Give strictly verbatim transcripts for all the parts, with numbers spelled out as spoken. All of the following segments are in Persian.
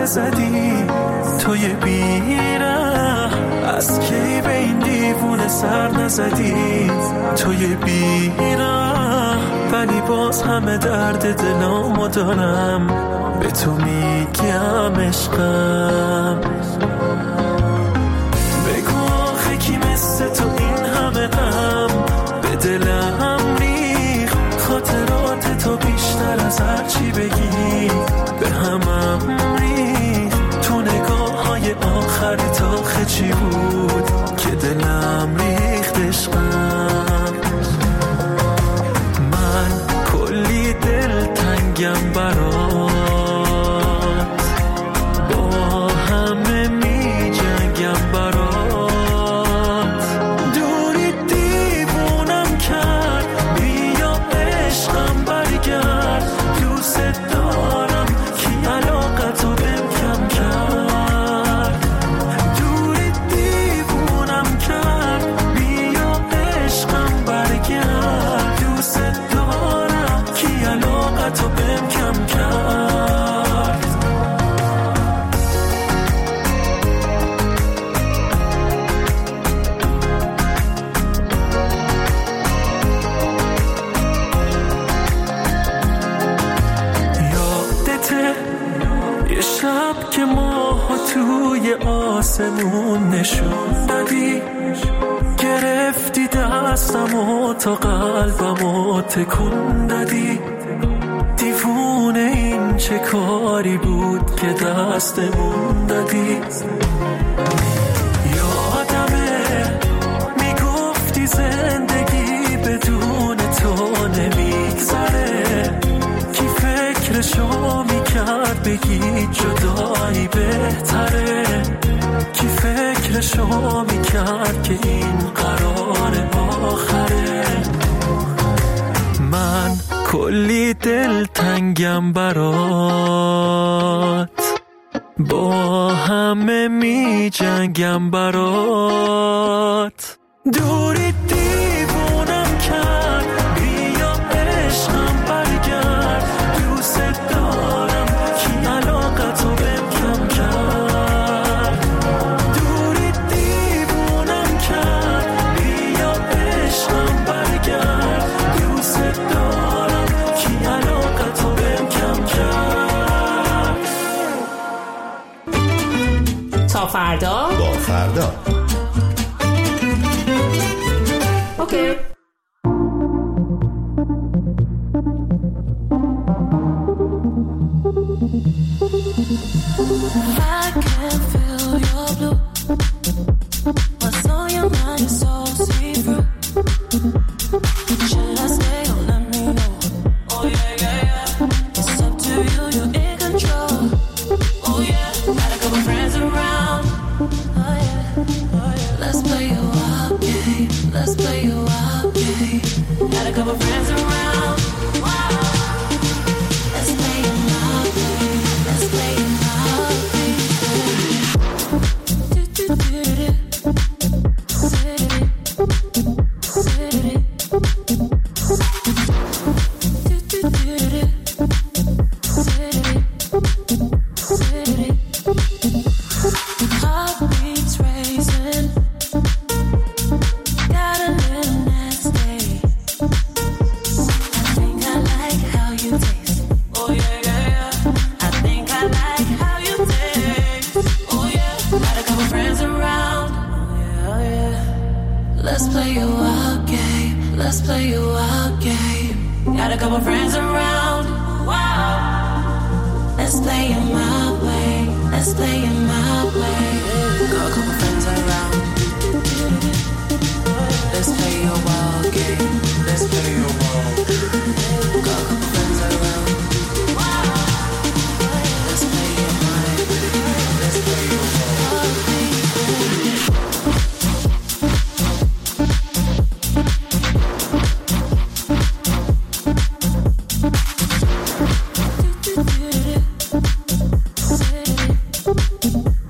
نزدی توی بیره، از کی به این دیوونه سر نزدی توی بیره، ولی باز همه درد دلامو دارم به تو میگم عشقم. بگو آخه کی مثل تو این همه غم به دلم ریخ، خاطرات تو بیشتر از هر چی بگی به همم ریخ، تو نگاه های آخرت آخه چی بود که دلم ریخت عشقم. من کلی دل تنگم برات، با همه می جنگم برات، دوری دیوونم کرد، بیا عشقم برگرد، دوست دارم کی علاقتو بهم کم کرد، دوری دیوونم کرد، بیا عشقم برگرد، دوست دارم کی علاقتو بهم کم کرد. یادته یه شب که ماها توی آسمون نشون دادی، گرفتی دستمو تا قلبمو تکون دادی، دیوونه این چه کاری بود که دستمون دادی. یادمه میگفتی زندگی بدون تو نمیگذره، کی فکرشو میکرد بگی جدایی بهتره، کی فکرشو میکرد که این قرار آخره. من کلی دل تنگم برات، با همه می جنگم برات، دوری دیوونم کرد، بیا عشقم برگرد، دوست دارم کی علاقتو بهم کم کرد، دوری دیوونم کرد، بیا عشقم برگرد، دوست دارم کی علاقتو بهم کم کرد. تا فردا با فردا اوکی. I can feel your blue. What's on your mind is so see-through. Should I stay or let me know? Oh yeah, yeah, yeah. It's up to you, you're in control. Oh yeah, got a couple friends around. Oh yeah, oh yeah. Let's play a wild game. Let's play a wild game. Got a couple friends around. Wow. Let's play a wild game. Let's play a wild game. Do do do do. City, city. Do do do do. City, city. Heartbeats racing. Got a little nasty. I think I like how you taste. Oh yeah, yeah, yeah. I think I like how you taste. Oh yeah. Got a couple friends around. Oh yeah, oh yeah. Let's play a wild game. Let's play a wild game. Got a couple friends around. Wow. Let's play it my way. Let's play it my way. Got a couple friends around. Let's play a wild game. Let's play a wild game. Got a couple friends around. Wow. Let's play it my way. Let's play a wild game. Do do do do. City.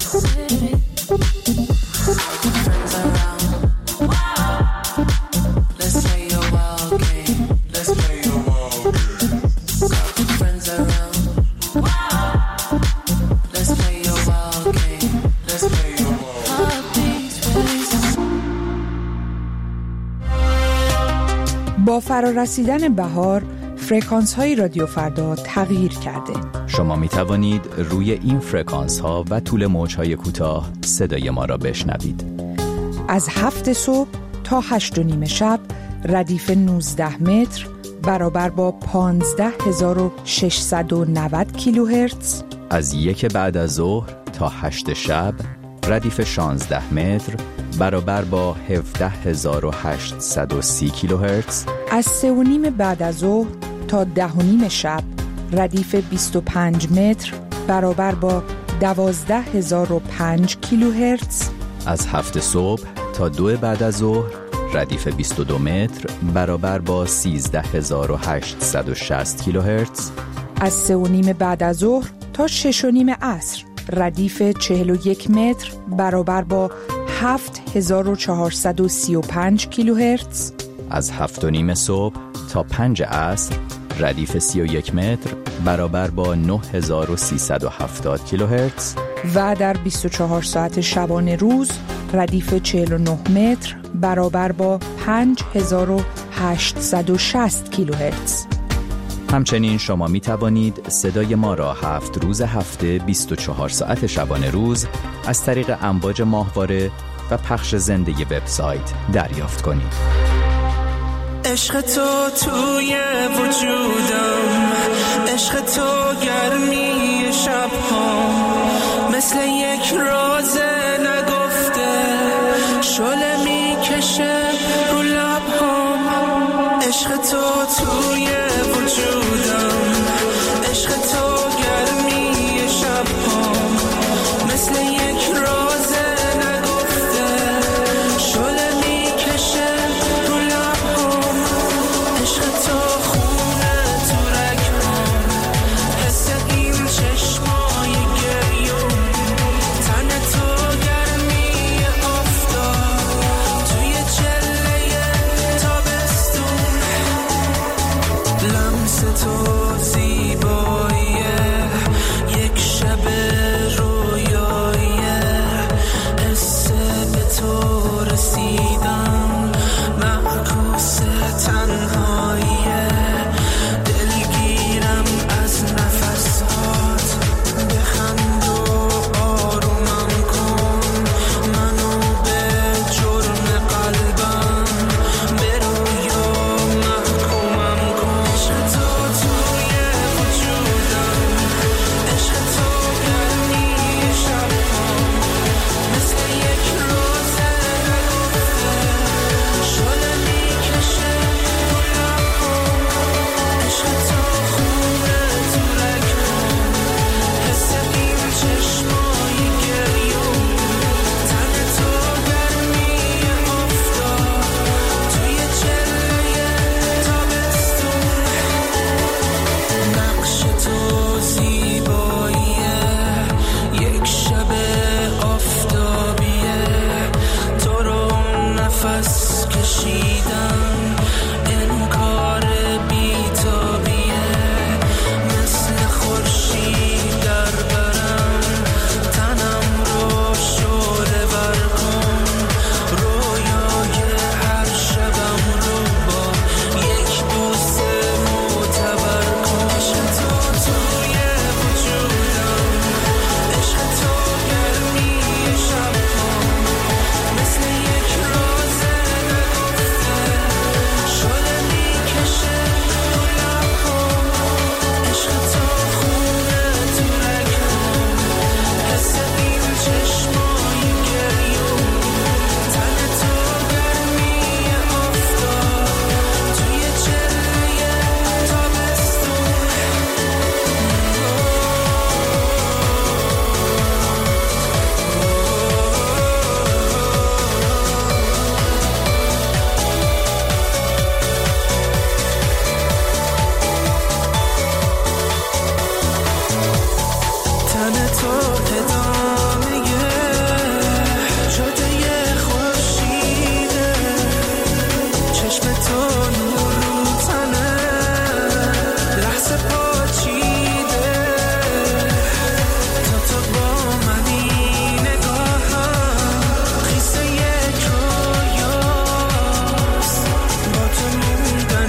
با فرارسیدن بهار فرکانس های رادیو فردا تغییر کرده. شما می توانید روی این فرکانس ها و طول موج های کوتاه صدای ما را بشنوید. از هفت صبح تا هشت و نیم شب ردیف نوزده متر برابر با پانزده هزار و ششصد و نود کیلوهرتز. از یک بعد از ظهر تا هشت شب ردیف شانزده متر برابر با هفده هزار و هشتصد و سی کیلوهرتز. از سه و نیم بعد از ظهر تا ده و نیم شب ردیف بیست و پنج متر برابر با دوازده هزار و پنج کیلوهرتز. از هفت صبح تا دو بعد از ظهر ردیف بیست و دو متر برابر با سیزده هزار و هشتصد و شصت کیلوهرتز. از سه و نیم بعد از ظهر تا شش و نیم عصر ردیف چهل و یک متر برابر با هفت هزار و چهارصد و سی و پنج کیلوهرتز. از هفت و نیم صبح تا پنج عصر ردیف سی و یک متر برابر با نه هزار و سیصد و هفتاد کیلوهرتز. و در بیست و چهار ساعت شبانه روز ردیف چهل و نه متر برابر با پنج هزار و هشتصد و شصت کیلوهرتز. همچنین شما می توانید صدای ما را هفت روز هفته بیست و چهار ساعت شبانه روز از طریق امواج ماهواره و پخش زنده وبسایت دریافت کنید. عشق تو توی وجودم، عشق تو گرمی شبها، مثل یک راز نگفته شعله میکشه رو لبهام. عشق تو توی وجودم، عشق تو گرمی شبها، مثل یک راز نگفته شعله میکشه رو لبهام. عشق تو خونه تو رگهام، حس این چشمای گریون، تن تو گرمی آفتاب توی چله تابستون. لمس تو زیباییه، یک شب رویاییه، حس به تو رسیدم، معکوس تنهاییه. دلگیرم از نفسات، بخند و آرومم کن، منو به جرم قلبم به رویا محکومم کن. عشق تو توی وجودم، عشق تو گرمی شبها، مثل یک روز نگفته شعله میکشه رو لبهام. عشق تو خونه تو رگهام، حس این چشمای گریون، تن تو گرمی آفتاب توی چله تابستون. نقش تو زیباییه، یک شب آفتابیه، تو رو نفس کشیدم، انکار بیتابیه، مثل خورشید در برم، تنم رو شعله ور کن، رویای هر شبم رو با یک بوسه معتبر کن. عشق تو توی وجودم، عشق تو گرمی شبها، مثل یک راز نگفته شعله میکشه رو لبهام. عشق تو خونه تو رگهام، حس این چشمای گریون، تن تو گرمی آفتاب توی چله تابستون. تن تو ادامه جاده خورشیده، چشم تو نور رو تنه، لحظه پاچیده، تا تو با منی نگاهم خیس یک رویاست، با تو موندن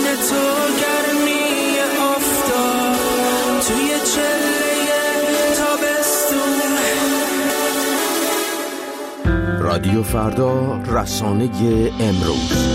بدون تو گرمی آفتاب توی چله تابستون. رادیو فردا، رسانه امروز.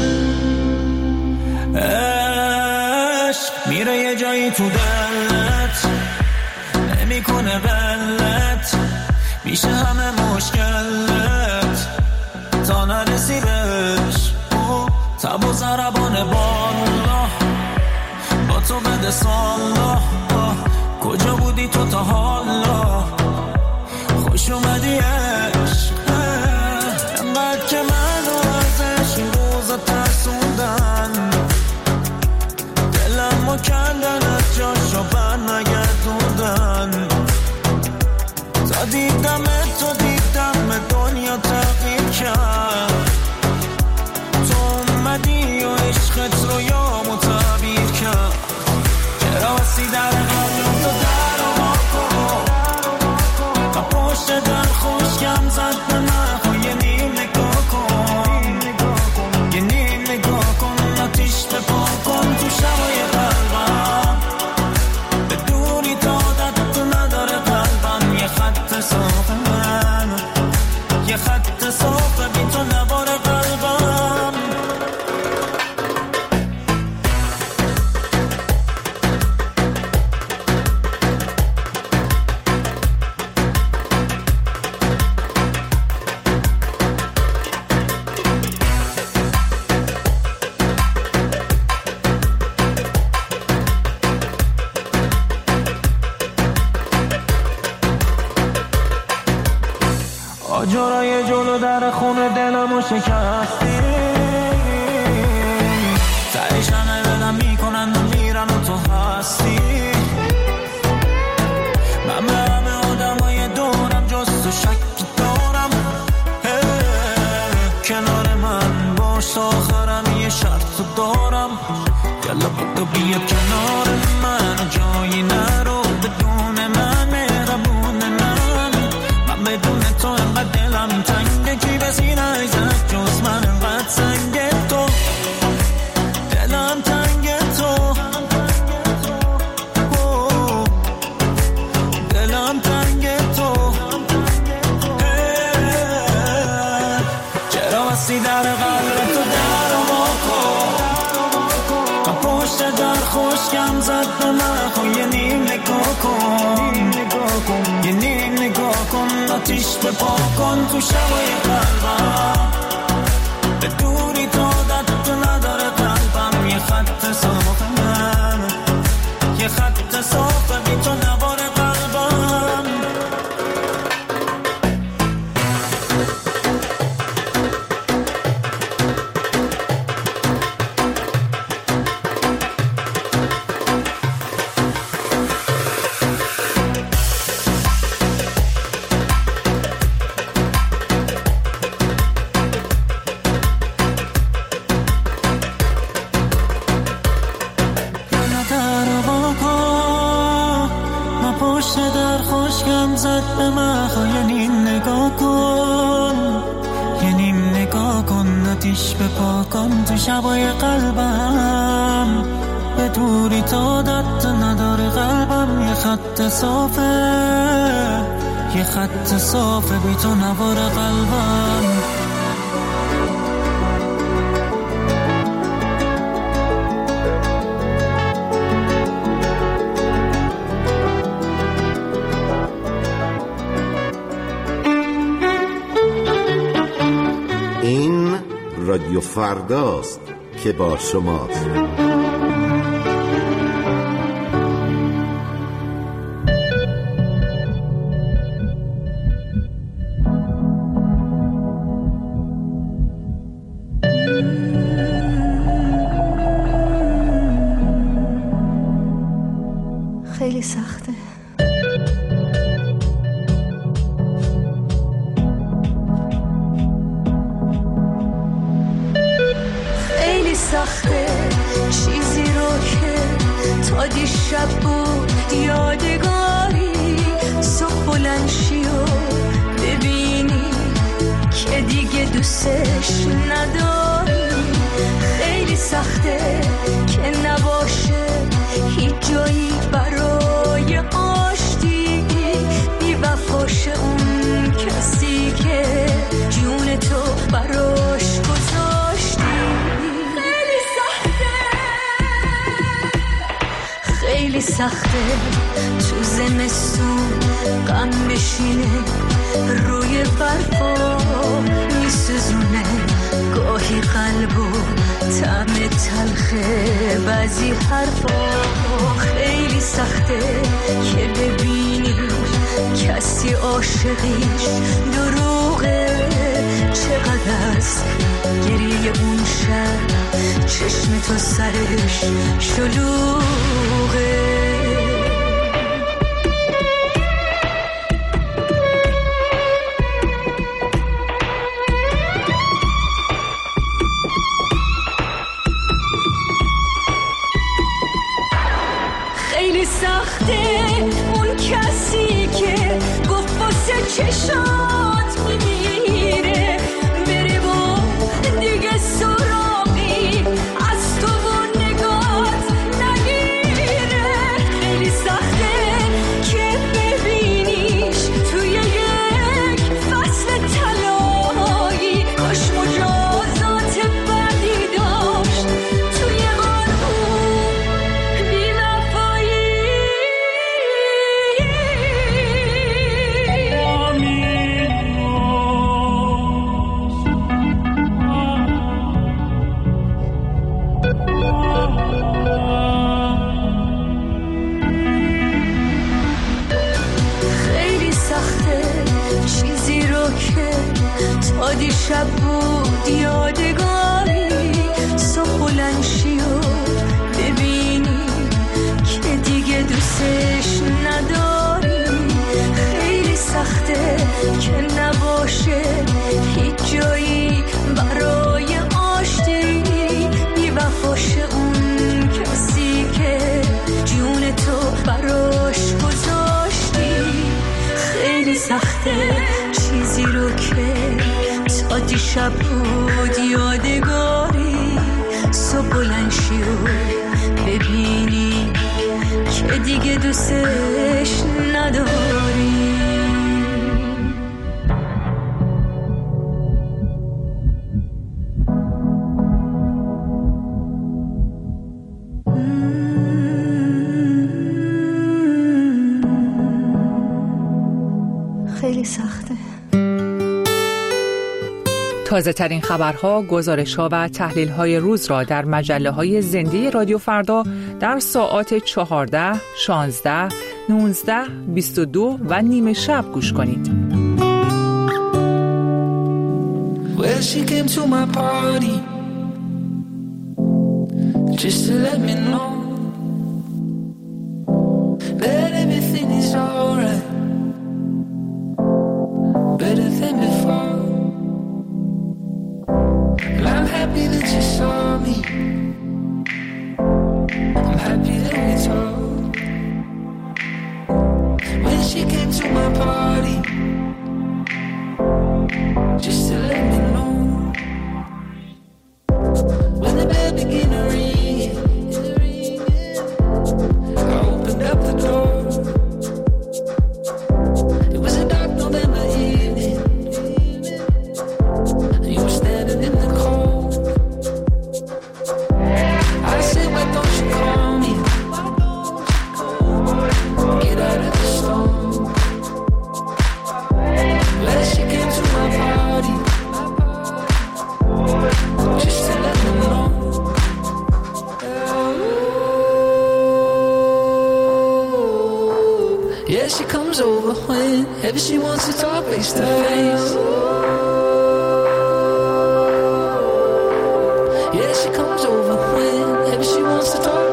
عشق میره یه جایی تو دلت، نمیکنه غلط، میشه همه مشکلت تا نرسی بهش. تب و ضربان بالا با تو بده سالا، کجا بودی تو تا حالا؟ خوش اومدی عشق، انقدر که منو ازش این روزا ترسوندن، دلمو کندن از جاشو بر نگردوندن. تا دیدم تو دیدم دنیا تغییر کرد، تو اومدی و عشقت رو یامو تعبیر کرد. کراسی در قلب تو در و ماکو تا پشت در خوشگم زد به من. یه نیم نگاه کن، یه نیم نگاه کن، آتیش به پا کن تو شبای قلبم. به دوری تا عادت تو نداره قلبم، یه خط صاف من، یه خط صاف بی تو نباره قلبم. آجرای جلو در خونه دلمو شکستی، تهش همه دلم میکنن و میرن و تو هستی. من به همه آدمای دورم جز تو شکی دارم، کنار من باش تا آخرم یه شرط دارم. یلا بودو بیا کنار من، جایی نرو بدون من، مهربون من. من بدون تو انقدر دلم تنگه، کی به سینه زد جز من انقدر سنگه تو. دلم تنگه تو، دلم تنگه تو. چرا بستی در قلب تو در و واکن تا پشت در خوشگم زد به من. خو یه نیم نگاه کن، یه نیم نگاه کن، آتیش به پا کن تو شبای قلبم. به دوری تا عادت تو نداره قلبم، یه خط صاف من، یه خط صاف بی تو نباره قلبم. شبای قلبم به دوری تا دت نداره قلبم، یه خط صافه، یه خط صافه بی تو نواره قلبم. این رادیو فرداست که با شماست. خیلی سخته. خیلی سخته چیزی رو که تا دیشب بود یادگاری، صبح بلند شی و ببینی که دیگه دوستش نداری. خیلی سخته که نباشه هیچ جایی برای آشتی، بی وفاشه اون کسی که جون تو براش گذاشتی. خیلی سخته خیلی سخته تو زمستون غم بشینه روی برفا میسوزونه گاهی قلبو طعم تلخه بعضی حرفا. خیلی سخته که ببینی کسی عاشقیش دروغه، چقدر است گریه اون شب چشم تو سرش شلوغه. خیلی سخته اون کسی که گفت واسه چشات میمیره بره و دیگه سراغی از تو و نگات نگیره. خیلی سخته که ببینیش توی یک فصل طلایی، کاش مجازات بدی داشت توی قانون بی دیشب بود یادگاری، صبح بلند شی و ببینی که دیگه دوستش نداری. خیلی سخته که نباشه هیچ جایی برای آشتی، بی وفاشه اون کسی که جون تو براش گذاشتی. خیلی سخته چیزی رو که تا دیشب بود یادگاری، صبح بلند شی و ببینی که دیگه دوستش نداری. خیلی سخته. تازه ترین خبرها، گزارش‌ها و تحلیل‌های روز را در مجله‌های زنده رادیو فردا در ساعات چهارده، شانزده، نوزده، بیست و دو و نیمه شب گوش کنید. Well, she came to my party just to let me know that everything is alright, better than before. I'm happy that you saw me, I'm happy that we talked. When she came to my party just to let me know, when the bell began to ring, I opened up the door. It was a dark November evening, you were standing in the cold. I said, why don't you call me? Get out of the storm. Well, she came to my party just to let me know. Yeah, she comes over whenever she wants to talk face to face. Yeah, she comes over whenever she wants to talk.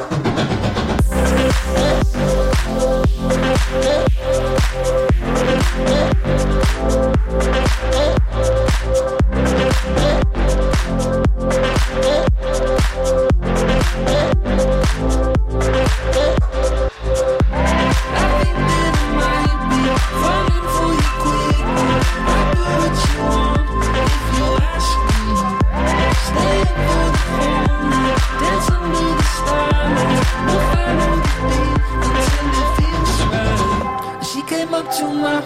I think that I might be falling for you quick. I do what you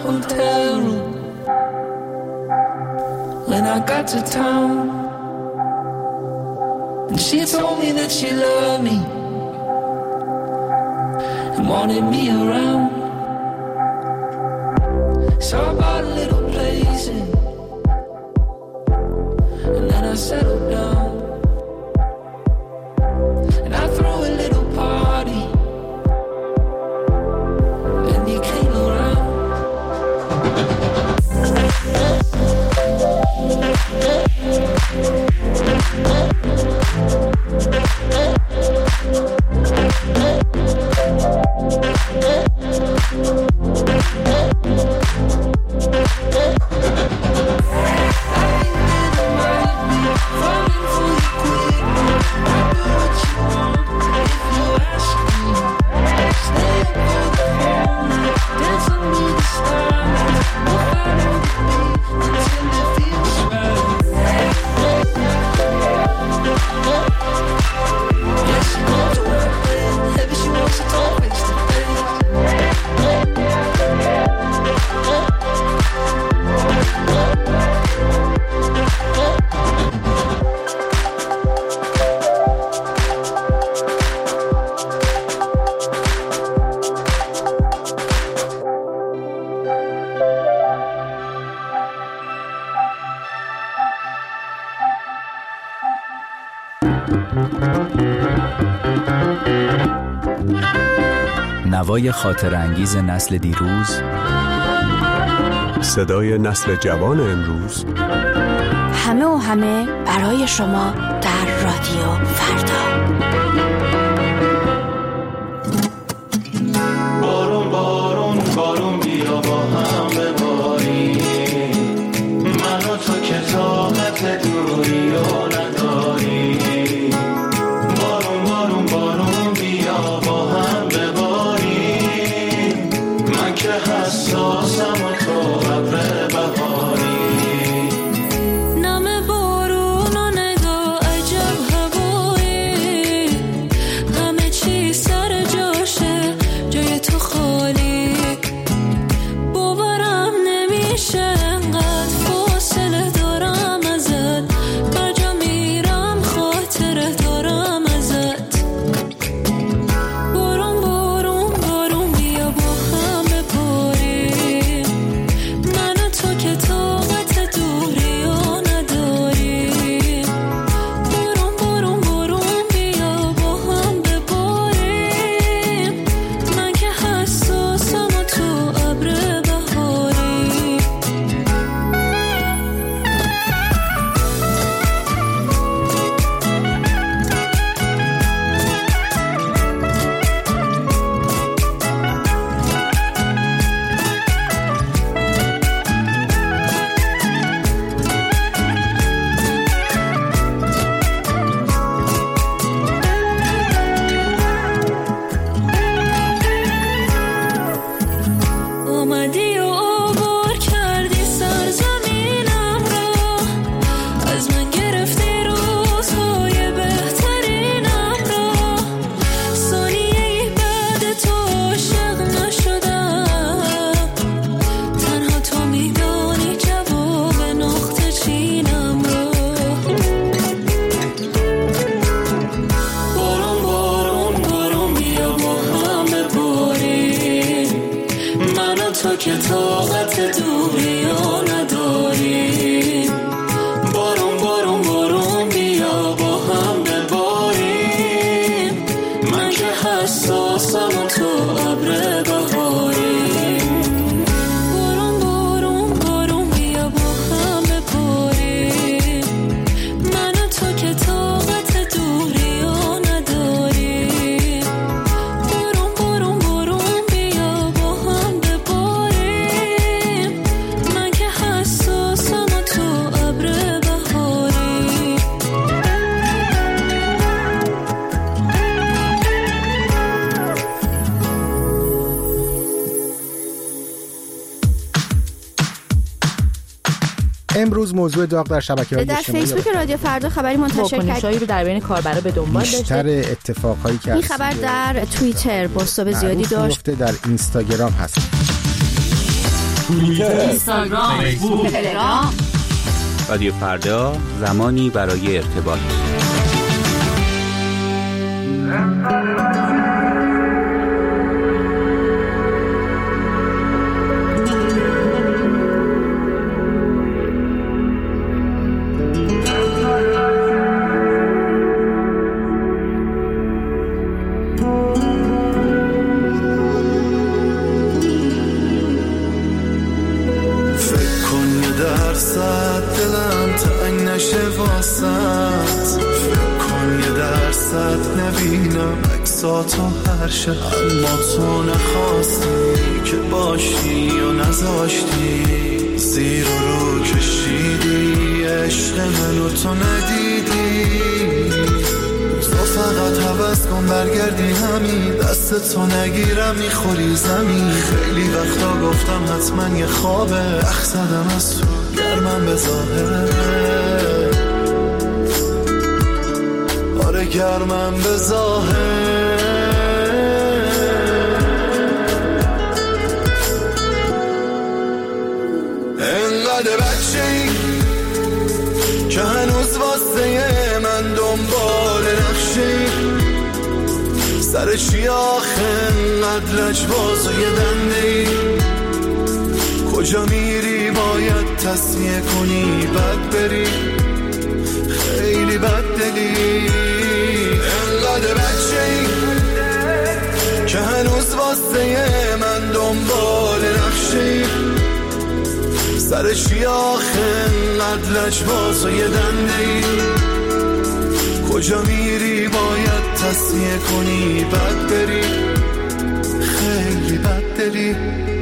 hotel room. When I got to town, and she told me that she loved me and wanted me around. So I bought a little place in, and then I settled down, and I threw a little party, and you came around. نوای خاطر انگیز نسل دیروز، صدای نسل جوان امروز، همه و همه برای شما در رادیو فردا. بارون بارون بارون بیا با هم بباریم، من و تو که طاقت دوری رو نداریم. بارون بارون بارون بیا با هم بباریم، من که حساسم و تو ابر بهاری. نم بارون و نگاه عجب هوایی، همه چی سر جاشه جای تو خالی. باورم نمیشه انقدر فاصله دارم ازت، بر جا میرم خاطره دارم ازت. بارون بارون بارون بیا با هم بباریم، من و تو که طاقت دوری رو نداریم. بارون بارون بارون بیا با هم بباریم، من که حساسم و تو ابر بهاری. اومدی و عبور کردی سرزمینم را، از من گرفتی روزهای بهترینم را. ثانیه‌ای بعد تو عاشق نشدم، تنها تو میدانی جواب نقطه چینم را. بارون بارون بارون بیا با هم بباریم، من و تو که طاقت دوری رو نداریم. بارون بارون بارون بیا با هم بباریم، من که حساسم و تو ابر بهاری. بارون بارون بارون بیا با هم بباریم، من و تو که طاقت دوری رو نداریم. بارون بارون بارون بیا با هم بباریم، من که حساسم و تو ابر بهاری. امروز موضوع داغ در شبکه‌های در اجتماعی فیسبوک رادیو فردا خبری منتشر کرد واکنش‌هایی رو در بین کاربرا به دنبال بیشتر داشته. اتفاقهایی که این خبر در توییتر بازتاب زیادی داشت. در اینستاگرام هست. توییتر، اینستاگرام، فیسبوک، تلگرام. رادیو فردا، زمانی برای ارتباط. تو هر شب اما تو نخواستی که باشی و نذاشتی، زیر و رو کشیدی عشق منو تو ندیدی. تو فقط حوض کن برگردی همین، دست تو نگیرم میخوری زمین. خیلی وقتا گفتم حتما یه خوابه، رخ زدم از تو گرمم به ظاهر، آره گرمم به ظاهر. انقدر بچه‌ای که هنوز واسه من دنبال نقشه‌ای، سر چی آخه انقدر لجباز و یه دنده‌ای؟ کجا میری باید تصمیه کنی بد بری، خیلی بد دلی. انقدر بچه‌ای که هنوز واسه من دنبال نقشه‌ای، سر چی آخه انقدر لجباز و یه دنده‌ای؟ کجا میری باید تصمیه کنی بد بری، خیلی بد دلی.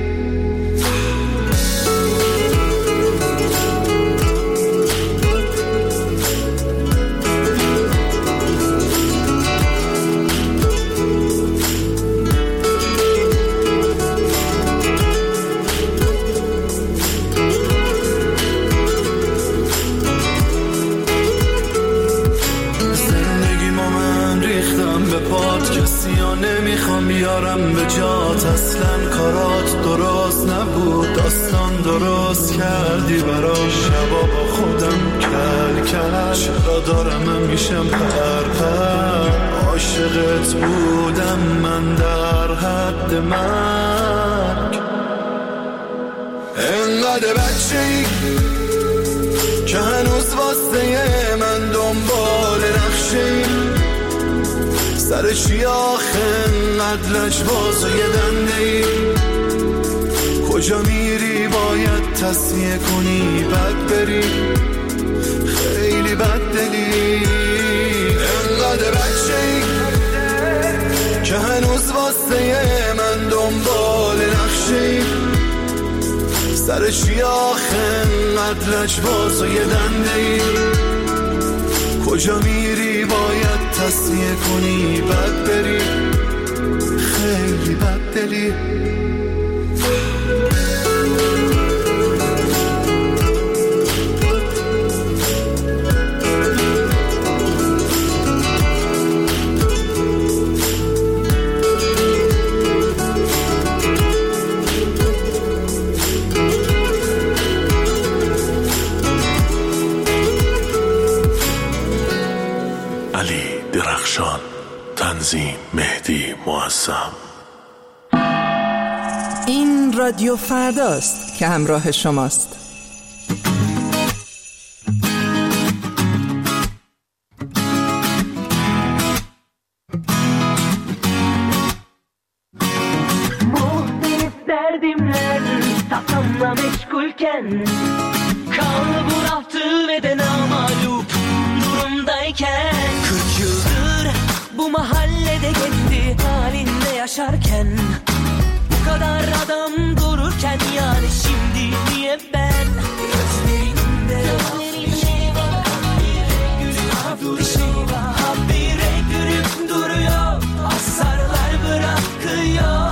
نمیخوام بیارم به جات، اصلا کارات درست نبود، داستان درست کردی برای شبا با خودم کل کل. چرا دارم من میشم پر پر، عاشقت بودم من در حد مرگ. انقدر بچه‌ای که هنوز واسه من دنبال نقشه‌ای، سر چی آخه انقدر لجباز و یه دنده‌ای؟ کجا میری باید تصمیه کنی بد بری، خیلی بد دلی. انقدر بچه‌ای که هنوز واسه من دنبال نقشه‌ای، سر چی آخه انقدر لجباز و یه دنده‌ای؟ کجا میری باید تصمیه کنی بد بری، خیلی بد دلی. علی درخشان، تنظیم مهدی معظم. این رادیو فرداست که همراه شماست. Derdimler tatlımla meşgulken, kan buraftı ve de namalup durumdayken, kırk yıldır bu mahallede kendi halinde yaşarken, bu kadar adam dururken yani şimdi niye ben gözlerinde bir şey var, bir şey var, habire gülüp duruyor, asarlar bırakıyor.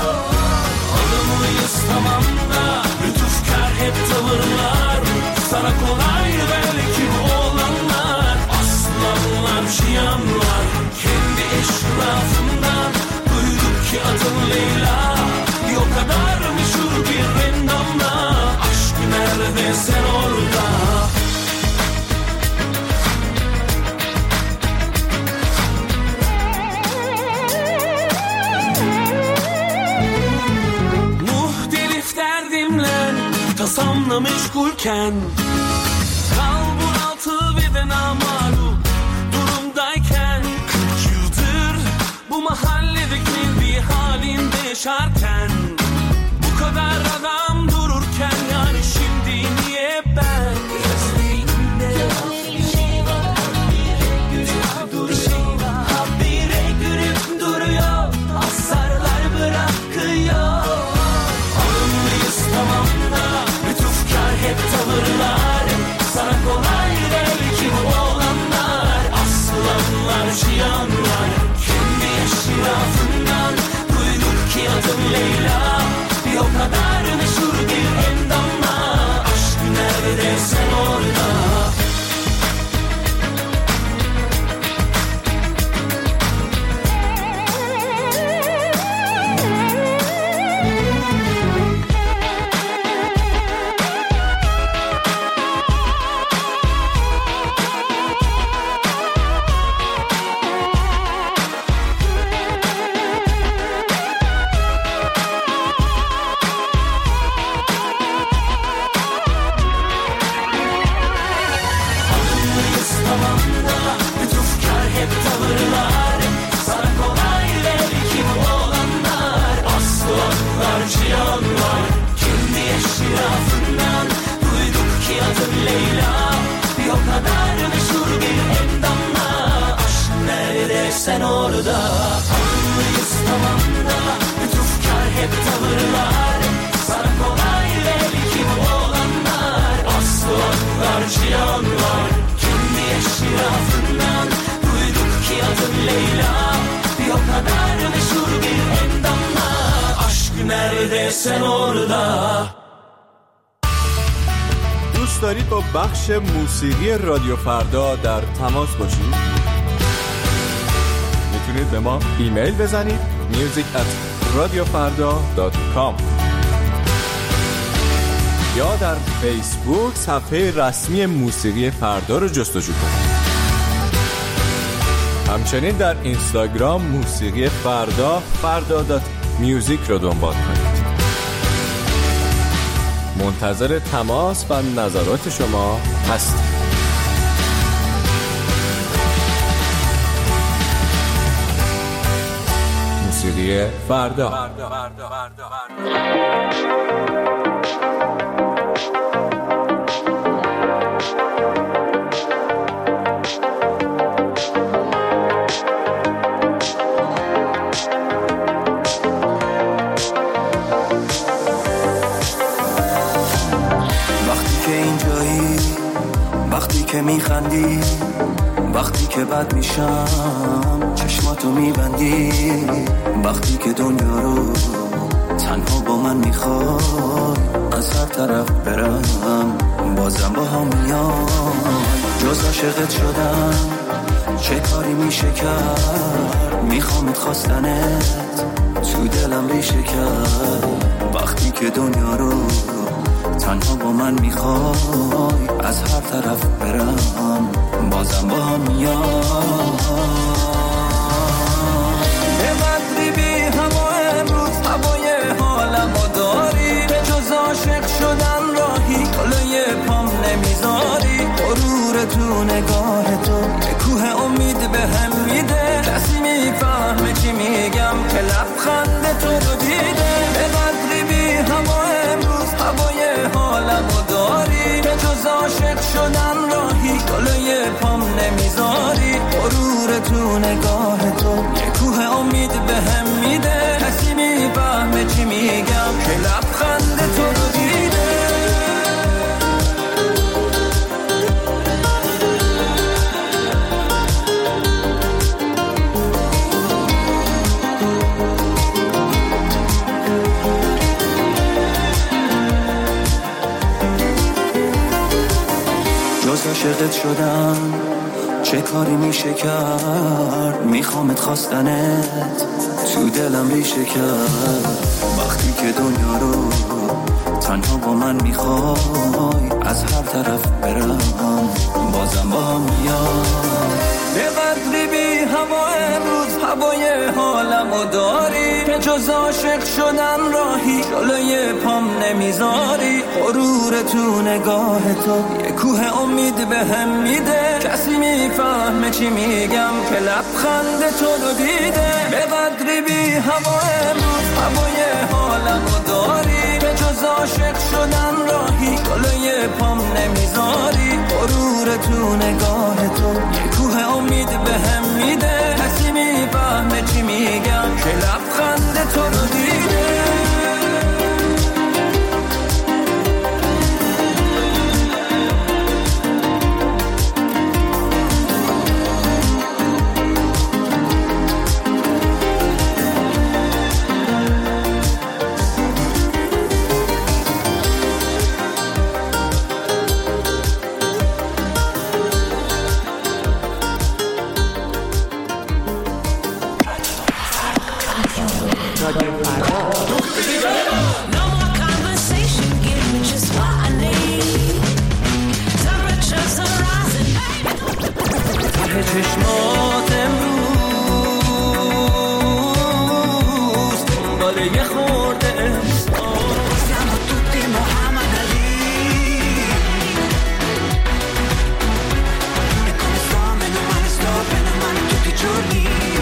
Tamam da lütufkar hep tavırlar, sana kolay belki bu olanlar, aslanlar şiyanlar, kendi eşrafından duyduk ki adın Leyla, bir o kadar meşhur bir endamlar. tasamla meşgulken, kalbur altı bir de namalum durumdayken, kırk yıldır bu mahalledeki bir halinde yaşarken, bu kadar adam dururken, yani şimdi niye ben gözlerinde bir şey var, habire gülüp duruyor, habire gülüp duruyor, asarlar bırakıyor. Alımlıyız tamam da lütufkar hep tavırlar, sana kolay değil ki bu olanlar, aslanlar cihanlar, kendi eşrafından duyduk ki adım Leyla, bir o kadar meşhur bir endamla, aşk nerede sen orada. Sen orada anlıyız tamam da lütufkar hep tavırlar, sana kolay belki bu olanlar, aslanlar cihanlar, kendi eşrafından duyduk ki adım Leyla, bir o kadar meşhur bir endamla, aşk nerede sen orada. دوست دارید با بخش موسیقی رادیو فردا در تماس باشید؟ میتونید به ما ایمیل بزنید music at radiofarda dot com یا در فیسبوک صفحه رسمی موسیقی فردا رو جستجو کنید. همچنین در اینستاگرام موسیقی فردا فردا دات میوزیک رو دنبال کنید. منتظر تماس و نظرات شما هستیم. موسیقی فردا. وقتی که میخندی، وقتی که بد میشم چشماتو میبندی، وقتی که دنیا رو تنها با من میخوای از هر طرف برم بازم با هم میای. جز عاشقت شدم چه کاری میشه کرد، میخوامت خواستنت تو دلم ریشه کرد. وقتی که دنیا رو تنها با من میخوای از هر طرف برم بازم با هم میای. به قدری بی هوا امروز هوای حالمو داری، به جز عاشق شدن راهی جلوی پام نمیذاری. غرور تو نگاه تو به کوه امید به هم میده، کسی میفهمه چی میگم که لبخند تو رو دیده. به قدری بی هوا امروز هوای حالمو داری، به جز عاشق شدن راهی جلوی پام نمیذاری. غرور تو نگاه تو یه کوه امید به هم میده، کسی میفهمه چی میگم که لبخند تو رو دیده. جز عاشقت شدم چه کاری میشه کرد، میخوامت خواستنت تو دلم ریشه کرد. وقتی که دنیا رو تنها با من میخوای از هر طرف برم بازم با هم میای. به قدری بی هوا امروز هوای حالمو داری، به به جز عاشق شدن راهی جلوی پام نمیذاری. غرور تو نگاه تو یه کوه امید به هم میده. کسی میفهمه چی میگم که لبخند تو رو دیده. به قدری بی هوا امروز هوای حالمو داری. به جز عاشق شدن راهی جلوی پام نمیذاری. غرور تو نگاه تو یه کوه امید به هم میده. کسی میفهمه چی میگم که لبخند تو رو دیده. چشمات امروز دنبال یه خورده احساس. Siamo tutti Muhammad Ali. E come sto, meno male sto, meno male tutti i giorni.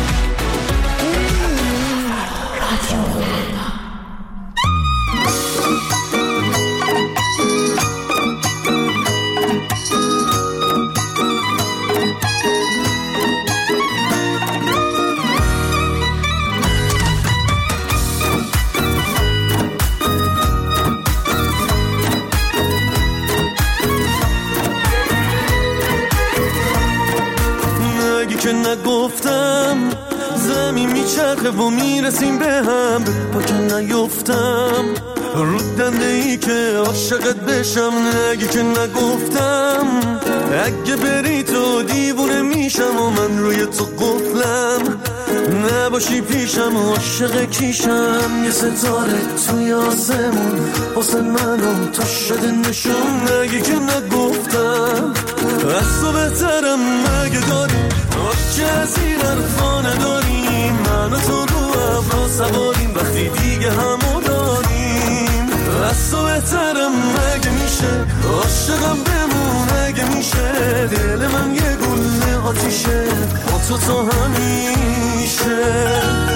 که نگفتم زمین میچرخه و میرسیم به هم. به پا که نیفتم رو دنده ای که عاشقت بشم. نگی که نگفتم اگه بری تو دیوونه میشم و من روی تو قفلم. نباشی پیشم و عاشق کیشم. یه ستاره توی آسمون واسه منم تو شده نشون. نگی که نگفتم از تو بهترم مگه داری که از این حرفا نداریم. من و تو رو ابرا سواریم وقتی دیگه همو داریم. از تو بهترم مگه میشه عاشقم بمون اگه میشه. دل من یه گله آتیشه با تو تا همیشه.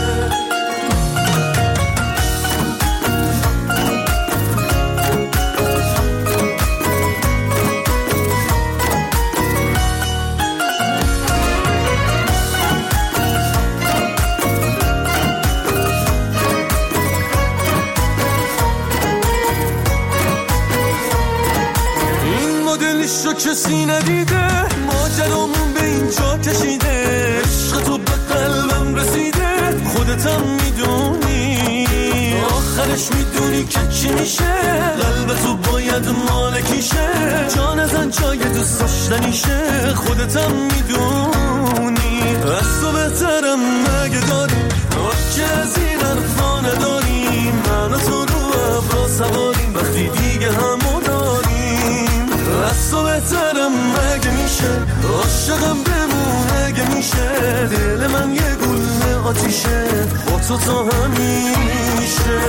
شو کسی ندیده ماجرامون به اینجا کشیده. عشق تو به قلبم رسیده خودتم میدونی. آخرش میدونی که چی میشه. قلب تو باید مالکیشه. جان زن جای دوست داشتنیشه خودتم میدونی. از تو بهترم مگه داری که از این حرفا نداریم. من و تو رو ابرا سواریم وقتی دیگه همو داریم. از تو بهترم مگه میشه عاشقم بمون اگه میشه. دل من یه گله آتیشه با تو تا همیشه.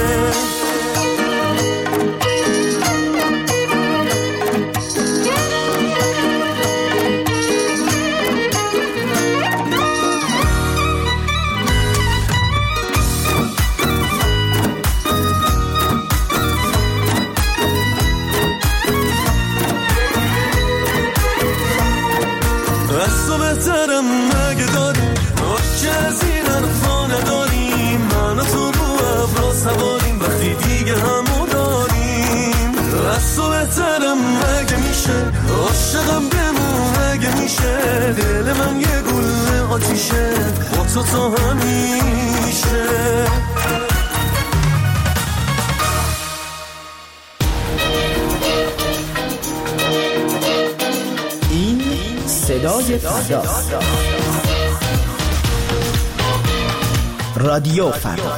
از تو بهترم مگه داری که از این حرفا نداریم. من و تو رو ابرا سواریم وقتی دیگه همو داریم. از تو بهترم مگه میشه عاشقم بمون اگه میشه. دل من یه گله آتیشه با تو تا همیشه. صدای فردا، رادیو فردا.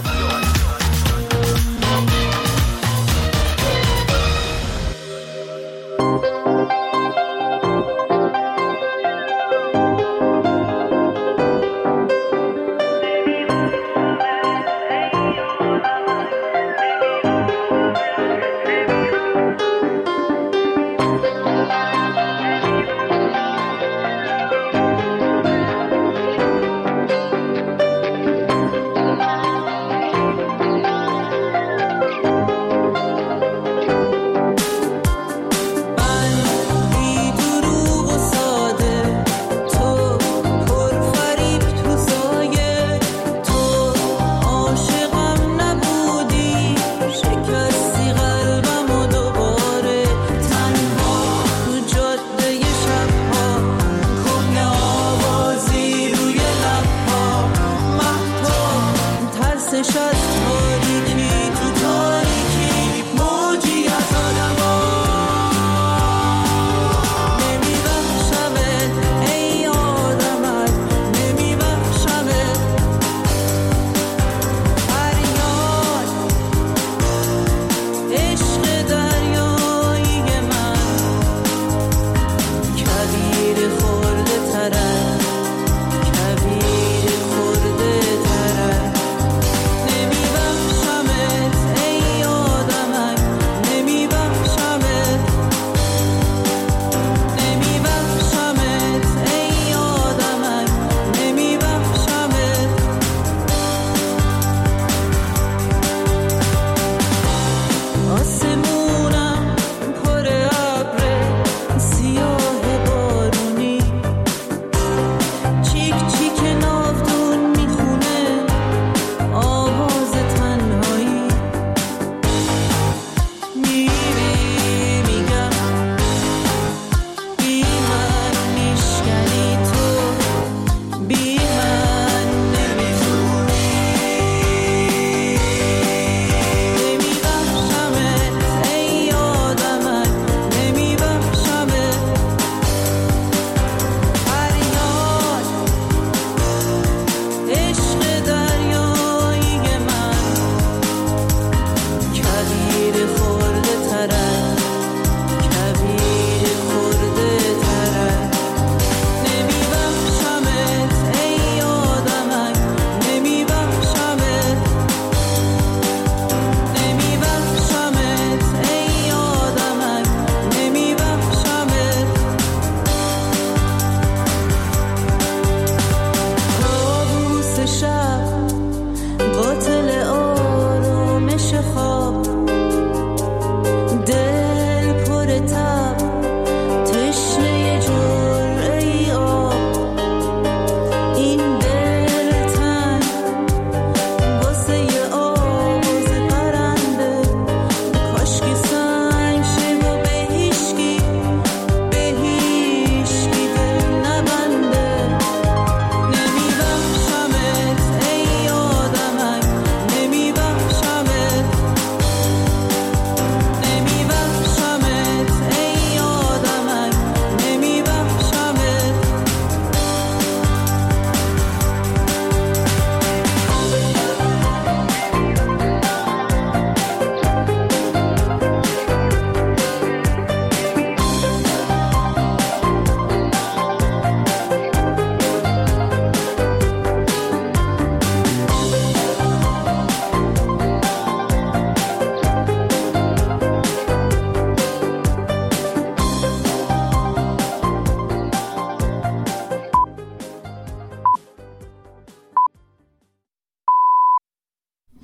از تاریکی